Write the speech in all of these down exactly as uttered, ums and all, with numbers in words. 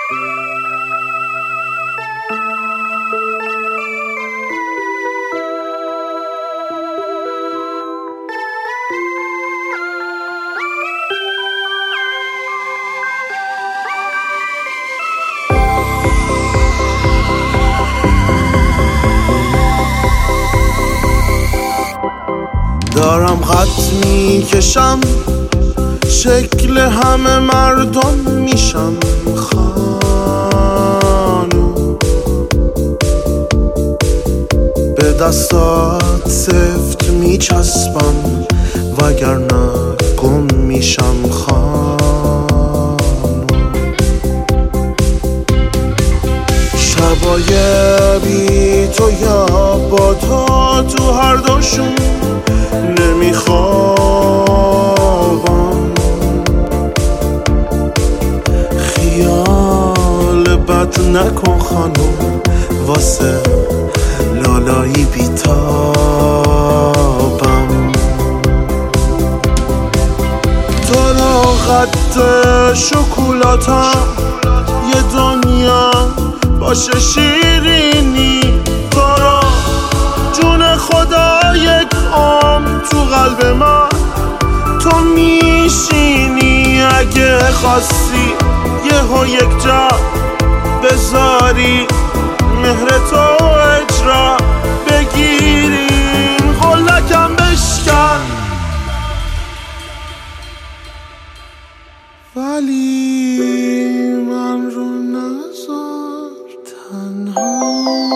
دارم خط میکشم، شکل همه مردم میشم خانم. به دستات سفت میچسبم وگرنه گم میشم خانم. شبای بی تو یا با تو تو هر دوشون نمیخوابم. خیال بد نکن خانم واسه لالایی بیتابم. تو را خط شکلاتم یه دنیا باشه شیرینی. تو را جون خدا یک عام تو قلب من تو میشینی. اگه خواستی یه ها یک جا بذاری مهر تو اجرا بگیریم قلکم بشکن. ولی من رو نذار تنها.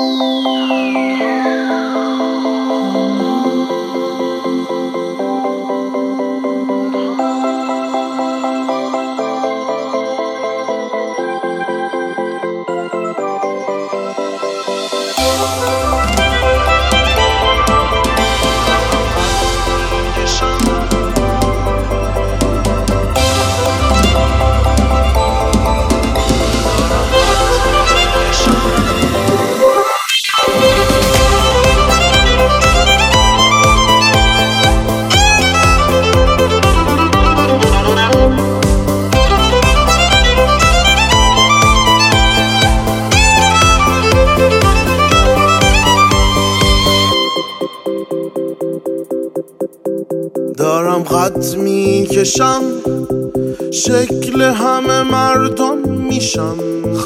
دارم خط میکشم، شکل همه مردم میشم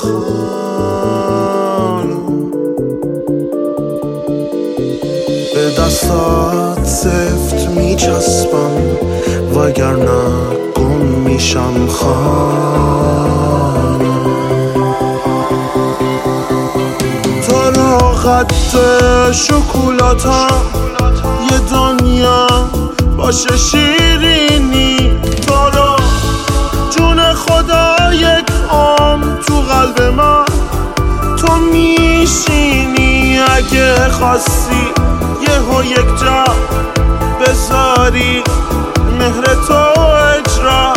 خانم. به دستات سفت میچسبم وگرنه گم میشم خانم. تو را خط شکلاتم یه دنیا باشه شیرینی. تو را جون خدا یک عام تو قلب من تو میشینی. اگه خواستی یه ها یک جا بذاری مهر تو اجرا